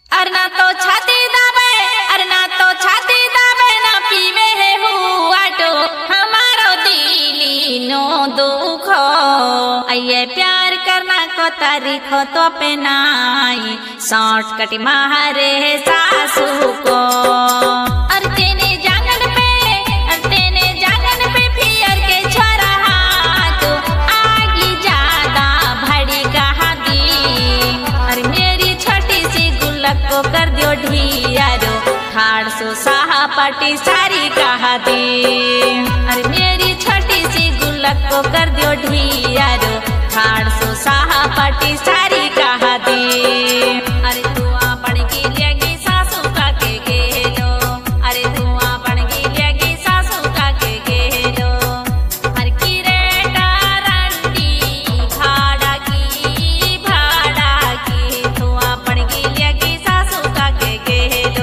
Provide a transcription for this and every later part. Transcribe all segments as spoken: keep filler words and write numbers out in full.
अरना तो छाती दाबे अरना तो छाती दाबे ना पीवे है हुआटो हमारो दिली नो दुखो ये प्यार करना को तारीखो तो पे नाई शॉर्टकट मारे सासू को और तेने जांगन पे और तेने जांगन पे फिर के छोरा हाथ आगी ज्यादा भड़ी कहा दी और मेरी छोटी सी गुल्लक को कर दियो ढियारो ठाड़ सो साहा पाटी सारी कहा दी और मेरी छोटी सी गुल्लक को कर दियो ढियारो ठाड़ सो साहा पाटी सारी कहा दी। अरे धुआं पड़ की लेगी सासू का के गेलो अरे धुआं पड़ की लेगी सासू का के गेलो हर की रेटा रंडी भाड़ा की भाड़ा की धुआं पड़ की लेगी सासू का के गेलो।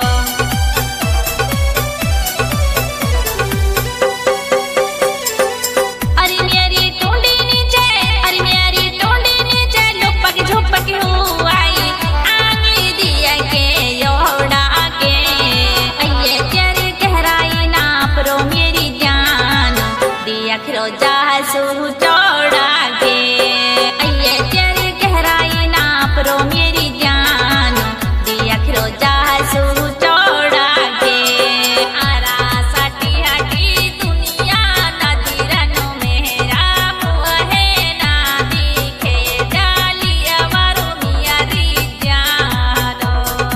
अरे मेरी टोंडी नीचे अरे मेरी टोंडी नीचे लुपक झुपक हुआई आंगली दिया के योड़ा के ये तेरी गहराई नाप रो मेरी जान दिया खरो जासू चौड़ा के ये तेरी गहराई नाप रो मेरी जान दिया खरो जासू चौड़ा के आरा साटी हटी दुनिया नदी रनो मेरा मुँह है ना दिखे जालिया मारो मिया री जानो।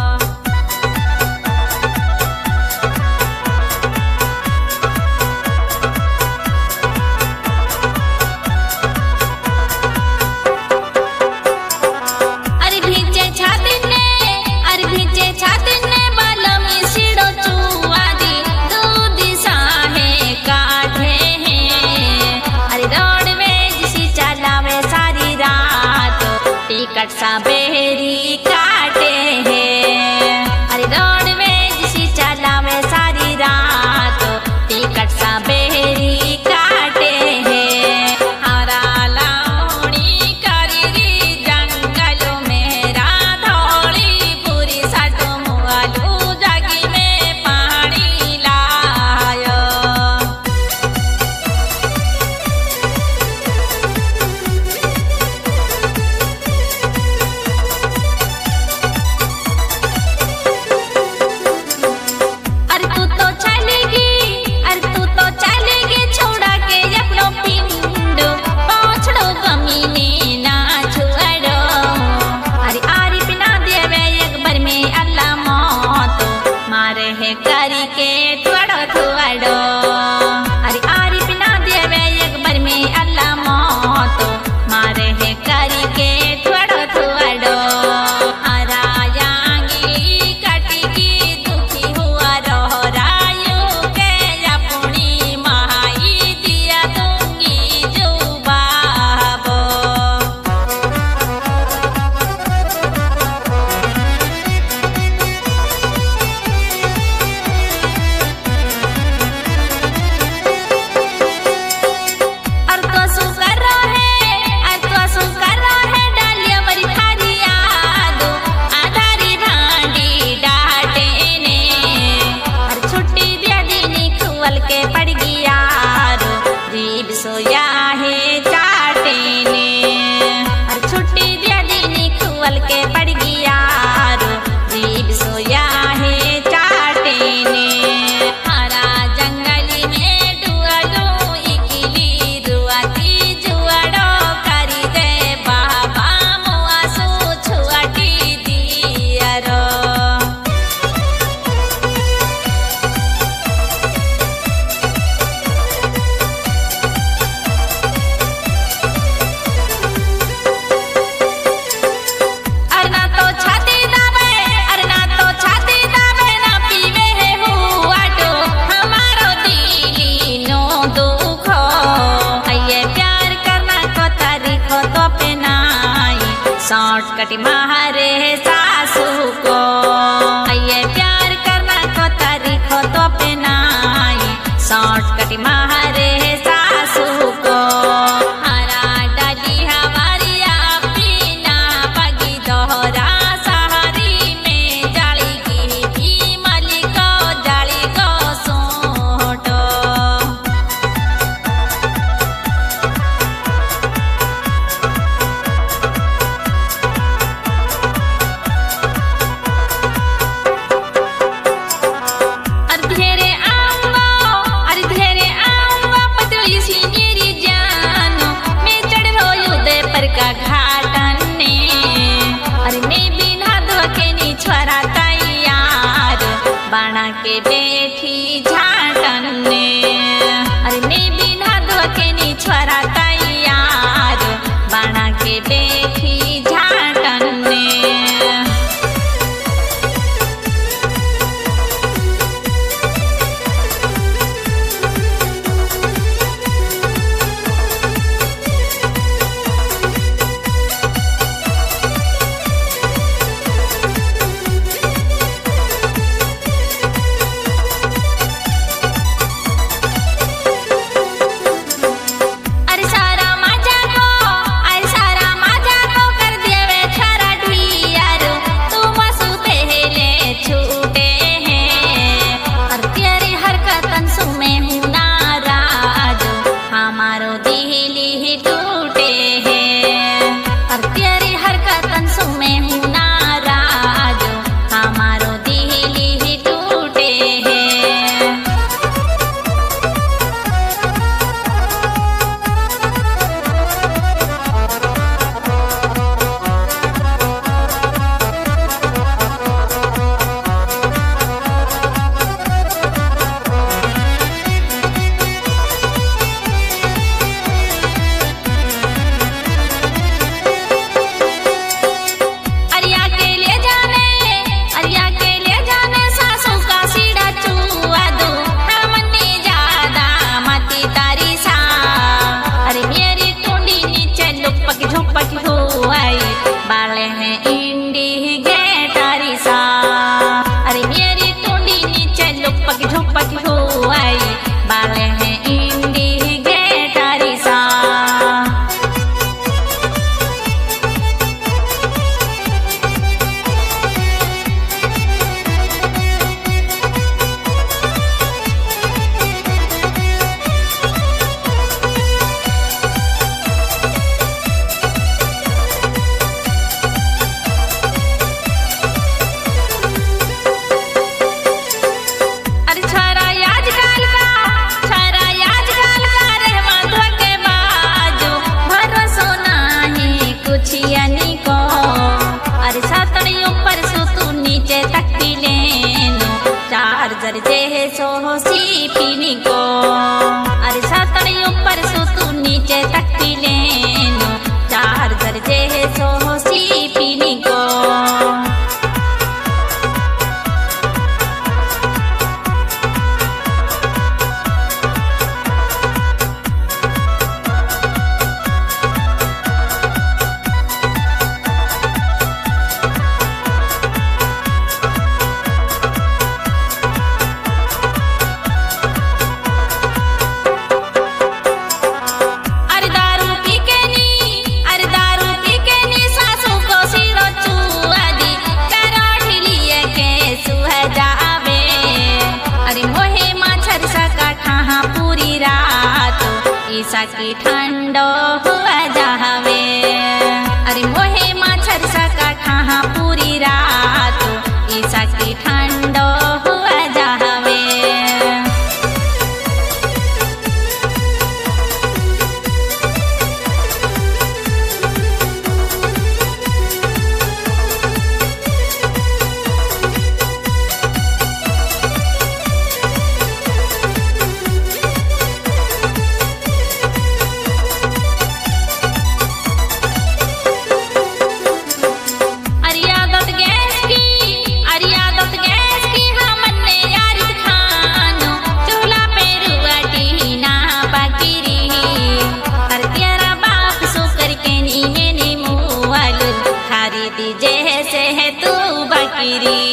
अरे भीजे छाती ने अरे भीजे छाती ने बालमी सिड़ो चुआदी दूध साहे काढ़े हैं अरे रोड में जिसी चलावे सारी रात टिकट सा बेरी काटे हैं अरे रोड में जिसी चलावे सारी रात टिकट सा बेरी काटे हैं हरा लाउनी करी जंगलों में राधौड़ी पूरी साटो मुआलू जागी में पानी लायो। अरे तू तो चलेगी अरे तू तो चलेगी छोड़ा के अपनो पिंड पहुंचड़ो कमीने ना छुड़ो अरे आरी बिना देवे एक बार में अल्लाह मौत मारे है करी के थोड़ो थोड़ो अरे आरी बिना देवे एक बार में अल्लाह मौत मारे है करी के थोड़ो थोड़ो हरायांगी कटगी दुखी हुआ रहो रायू के अपनी महाई दिया दूंगी जो बाबो। और तो सु कर रहा है और तो सु कर रहा है डालिया मरी थारी यादो आधारी भांडी डाटे ने और छुट्टी दिया दीनी खुवल के पड़ गया रो रीब सोया है चाटे ने और छुट्टी दिया दीनी खुवल के पड़ गया रो रीब सोया है चाटे ने हरा जंगली में डुअलो इकिली रुआती जुआड़ो करी दे बाबा मुआ सो छुआटी दिया रो। अरना तो छाती दाबे अरना तो छाती दाबे ना पीवे है हुआटो हमारो दिली नो दुखो ये प्यार करना को तारीखो तो पे नाई शॉर्टकट मारे सासू को ये प्यार करना को तारीखो तो पे नाई शॉर्टकट मारे सासू को हरा डाली हमारी अपनी ना पगी दोहरा सहारी में के बैठी झाटन ने अरे ने बिना दो के नी छोरा तैयार बना के बैठी झाटन ने बाले हैं इंडी गेटारी सा अरे मेरी टोंडी नीचे लुपक झुपक हो आई बाले हैं इंडी गेटारी सा चार्जर जे सो सी पीनी को अरे सातड़ी ऊपर सो तू नीचे तक पी लेनो चार्जर जे सो सी पीनी को ईसा की ठंडो हुआ जावे अरे मोहे मच्छर सा काठा पूरी रात ईसा की ठंडो हुआ जावे जैसे है तू बकरी